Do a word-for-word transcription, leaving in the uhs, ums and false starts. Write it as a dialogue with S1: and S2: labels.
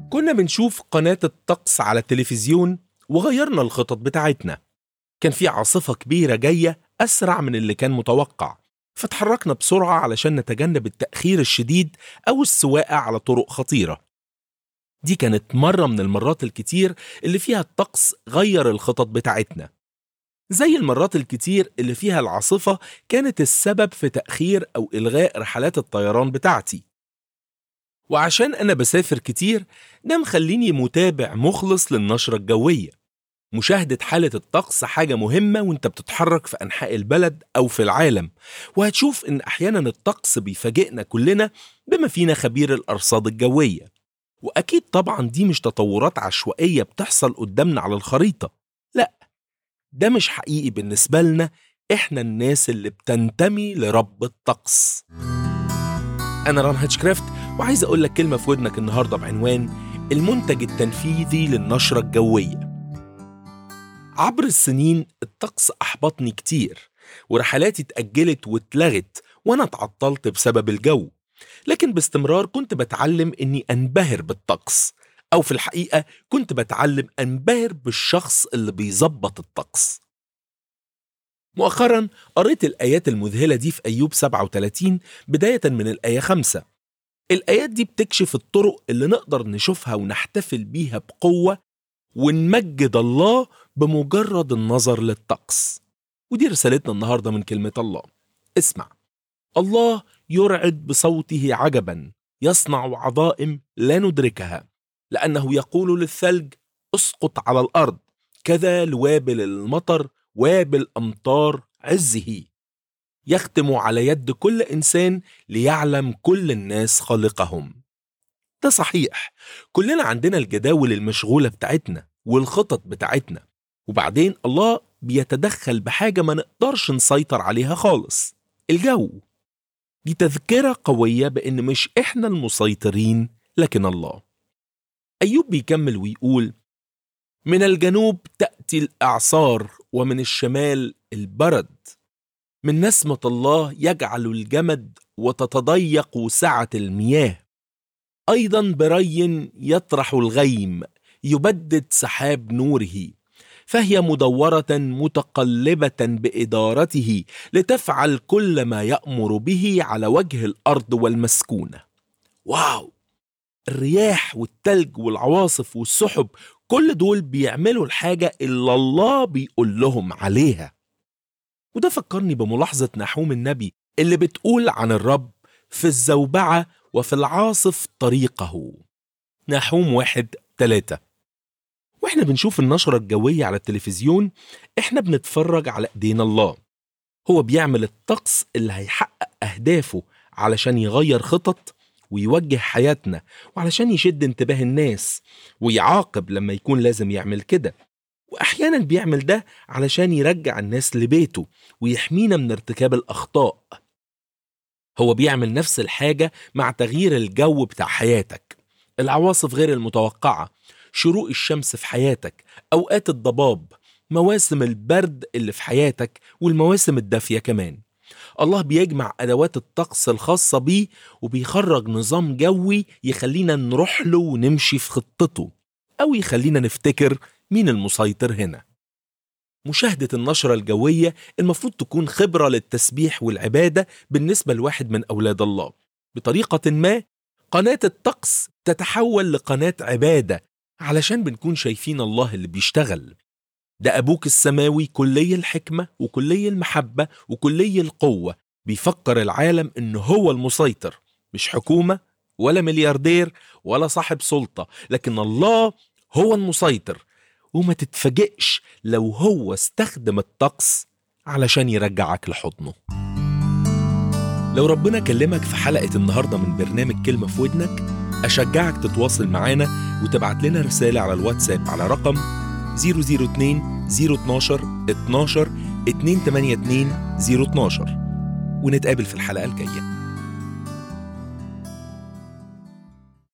S1: كنا بنشوف قناة الطقس على التلفزيون وغيرنا الخطط بتاعتنا. كان في عاصفة كبيرة جاية أسرع من اللي كان متوقع، فتحركنا بسرعة علشان نتجنب التأخير الشديد أو السواقة على طرق خطيرة. دي كانت مرة من المرات الكتير اللي فيها الطقس غير الخطط بتاعتنا، زي المرات الكتير اللي فيها العاصفة كانت السبب في تأخير أو إلغاء رحلات الطيران بتاعتي. وعشان أنا بسافر كتير، ده مخليني متابع مخلص للنشرة الجوية. مشاهدة حالة الطقس حاجة مهمة وانت بتتحرك في أنحاء البلد أو في العالم، وهتشوف إن أحيانا الطقس بيفاجئنا كلنا بما فينا خبير الأرصاد الجوية. وأكيد طبعا دي مش تطورات عشوائية بتحصل قدامنا على الخريطة، لا، ده مش حقيقي بالنسبة لنا إحنا الناس اللي بتنتمي لرب الطقس. أنا ران هيتشكرافت، وعايز أقول لك كلمة في ودنك النهاردة بعنوان المنتج التنفيذي للنشرة الجوية. عبر السنين الطقس أحبطني كتير، ورحلاتي اتأجلت واتلغت وأنا اتعطلت بسبب الجو، لكن باستمرار كنت بتعلم إني أنبهر بالطقس، أو في الحقيقة كنت بتعلم أنبهر بالشخص اللي بيظبط الطقس. مؤخرا قريت الآيات المذهلة دي في أيوب سبعة وثلاثين بداية من الآية خمسة. الآيات دي بتكشف الطرق اللي نقدر نشوفها ونحتفل بيها بقوة ونمجد الله بمجرد النظر للطقس. ودي رسالتنا النهاردة من كلمة الله. اسمع، الله يرعد بصوته عجبا، يصنع عظائم لا ندركها، لأنه يقول للثلج اسقط على الأرض، كذا لوابل المطر وابل أمطار عزه، يختم على يد كل إنسان ليعلم كل الناس خالقهم. ده صحيح، كلنا عندنا الجداول المشغولة بتاعتنا والخطط بتاعتنا، وبعدين الله بيتدخل بحاجة ما نقدرش نسيطر عليها خالص، الجو. دي تذكرة قوية بأن مش إحنا المسيطرين لكن الله. أيوب بيكمل ويقول: من الجنوب تأتي الإعصار ومن الشمال البرد، من نسمة الله يجعل الجمد وتتضيق سعة المياه، أيضا بري يطرح الغيم، يبدد سحاب نوره، فهي مدورة متقلبة بإدارته لتفعل كل ما يأمر به على وجه الأرض والمسكونة. واو! الرياح والتلج والعواصف والسحب كل دول بيعملوا الحاجة اللي الله بيقول لهم عليها. وده فكرني بملاحظة نحوم النبي اللي بتقول عن الرب: في الزوبعة وفي العاصف طريقه. نحوم واحد تلاتة. واحنا بنشوف النشرة الجوية على التلفزيون، احنا بنتفرج على ايدينا الله. هو بيعمل الطقس اللي هيحقق أهدافه علشان يغير خطط ويوجه حياتنا، وعلشان يشد انتباه الناس ويعاقب لما يكون لازم يعمل كده. وأحيانا بيعمل ده علشان يرجع الناس لبيته ويحمينا من ارتكاب الأخطاء. هو بيعمل نفس الحاجة مع تغيير الجو بتاع حياتك، العواصف غير المتوقعة، شروق الشمس في حياتك، أوقات الضباب، مواسم البرد اللي في حياتك، والمواسم الدافية كمان. الله بيجمع أدوات الطقس الخاصة بيه وبيخرج نظام جوي يخلينا نروح له ونمشي في خطته، أو يخلينا نفتكر مين المسيطر هنا. مشاهدة النشرة الجوية المفروض تكون خبرة للتسبيح والعبادة بالنسبة لواحد من أولاد الله. بطريقة ما قناة الطقس تتحول لقناة عبادة علشان بنكون شايفين الله اللي بيشتغل. ده أبوك السماوي كلي الحكمة وكلي المحبة وكلي القوة، بيفكر العالم إنه هو المسيطر، مش حكومة ولا ملياردير ولا صاحب سلطة، لكن الله هو المسيطر. وما تتفاجئش لو هو استخدم الطقس علشان يرجعك لحضنه. لو ربنا كلمك في حلقة النهاردة من برنامج كلمة في ودنك، أشجعك تتواصل معانا وتبعت لنا رسالة على الواتساب على رقم صفر صفر اتنين صفر اتناشر اتناشر اتنين تمانية اتنين صفر اتناشر، ونتقابل في الحلقة الجاية.